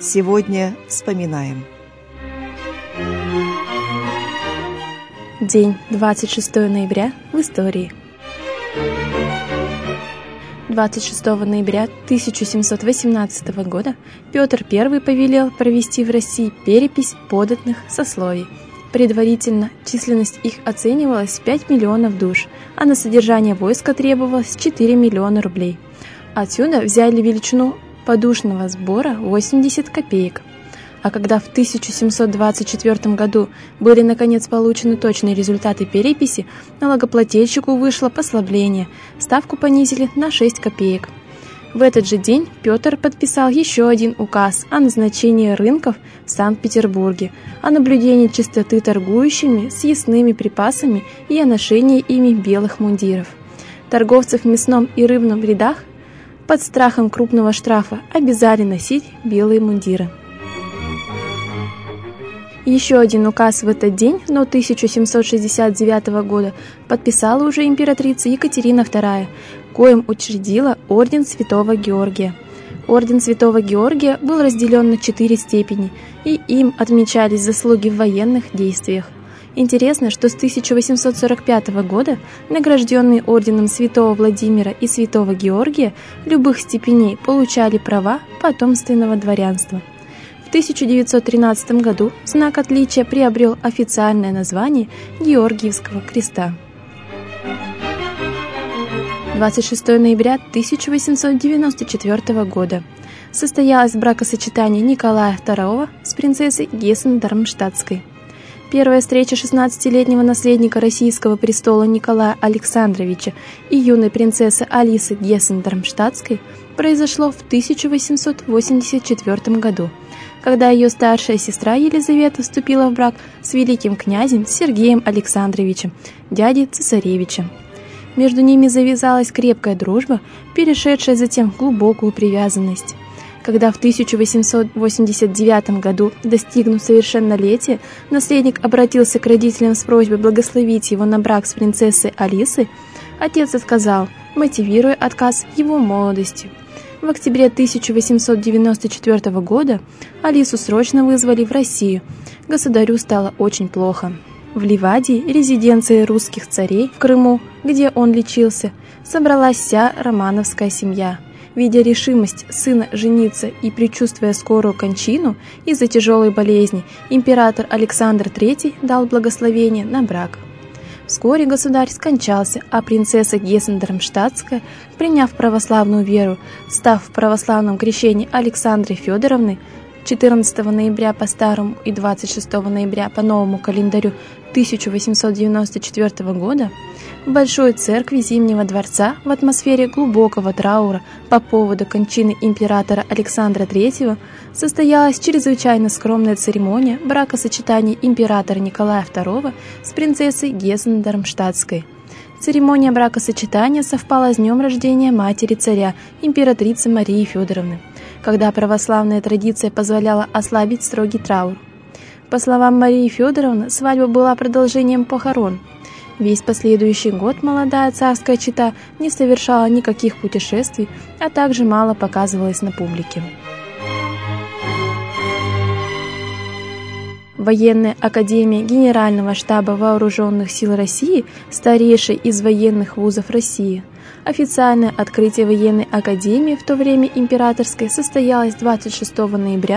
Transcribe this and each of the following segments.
Сегодня вспоминаем. День 26 ноября в истории. 26 ноября 1718 года Петр I повелел провести в России перепись податных сословий. Предварительно численность их оценивалась в 5 миллионов душ, а на содержание войска требовалось 4 миллиона рублей. Отсюда взяли величину подушного сбора 80 копеек. А когда в 1724 году были наконец получены точные результаты переписи, налогоплательщику вышло послабление, ставку понизили на 6 копеек. В этот же день Петр подписал еще один указ о назначении рынков в Санкт-Петербурге, о наблюдении чистоты торгующими съестными припасами и о ношении ими белых мундиров. Торговцев в мясном и рыбном рядах под страхом крупного штрафа обязали носить белые мундиры. Еще один указ в этот день, но 1769 года, подписала уже императрица Екатерина II, коим учредила орден Святого Георгия. Орден Святого Георгия был разделен на 4 степени, и им отмечались заслуги в военных действиях. Интересно, что с 1845 года награжденные орденом Святого Владимира и Святого Георгия любых степеней получали права потомственного дворянства. В 1913 году знак отличия приобрел официальное название Георгиевского креста. 26 ноября 1894 года состоялось бракосочетание Николая II с принцессой Гессен-Дармштадтской. Первая встреча 16-летнего наследника российского престола Николая Александровича и юной принцессы Алисы Гессен-Дармштадтской произошло в 1884 году, когда ее старшая сестра Елизавета вступила в брак с великим князем Сергеем Александровичем, дядей цесаревича. Между ними завязалась крепкая дружба, перешедшая затем в глубокую привязанность. Когда в 1889 году, достигнув совершеннолетия, наследник обратился к родителям с просьбой благословить его на брак с принцессой Алисой, отец отказал, мотивируя отказ его молодостью. В октябре 1894 года Алису срочно вызвали в Россию. Государю стало очень плохо. В Ливадии, резиденции русских царей в Крыму, где он лечился, собралась вся романовская семья. Видя решимость сына жениться и предчувствуя скорую кончину из-за тяжелой болезни, император Александр III дал благословение на брак. Вскоре государь скончался, а принцесса Гессен-Дармштадтская, приняв православную веру, став в православном крещении Александрой Федоровной, 14 ноября по старому и 26 ноября по новому календарю 1894 года, в Большой церкви Зимнего дворца в атмосфере глубокого траура по поводу кончины императора Александра III состоялась чрезвычайно скромная церемония бракосочетания императора Николая II с принцессой Гессен-Дармштадтской. Церемония бракосочетания совпала с днем рождения матери царя, императрицы Марии Федоровны, когда православная традиция позволяла ослабить строгий траур. По словам Марии Федоровны, свадьба была продолжением похорон. Весь последующий год молодая царская чета не совершала никаких путешествий, а также мало показывалась на публике. Военная академия Генерального штаба Вооруженных сил России, старейшей из военных вузов России. Официальное открытие военной академии, в то время императорской, состоялось 26 ноября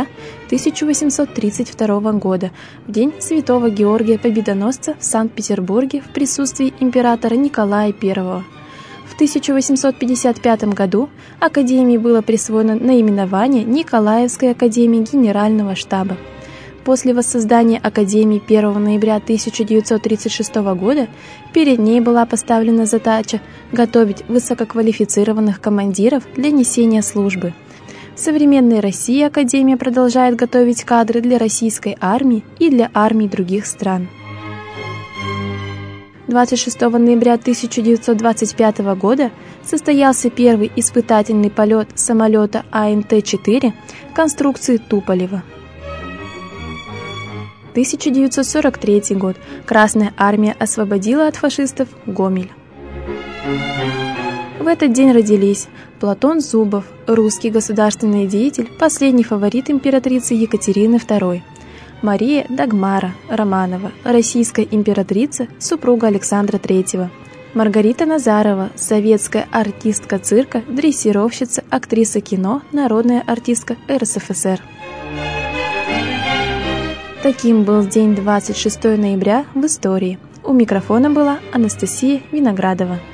1832 года, в день Святого Георгия Победоносца в Санкт-Петербурге в присутствии императора Николая I. В 1855 году академии было присвоено наименование Николаевской академии Генерального штаба. После воссоздания Академии 1 ноября 1936 года перед ней была поставлена задача готовить высококвалифицированных командиров для несения службы. В современной России Академия продолжает готовить кадры для российской армии и для армий других стран. 26 ноября 1925 года состоялся первый испытательный полет самолета АНТ-4 конструкции Туполева. 1943 год. Красная армия освободила от фашистов Гомель. В этот день родились Платон Зубов, русский государственный деятель, последний фаворит императрицы Екатерины II, Мария Дагмара Романова, российская императрица, супруга Александра III, Маргарита Назарова, советская артистка цирка, дрессировщица, актриса кино, народная артистка РСФСР. Таким был день 26 ноября в истории. У микрофона была Анастасия Виноградова.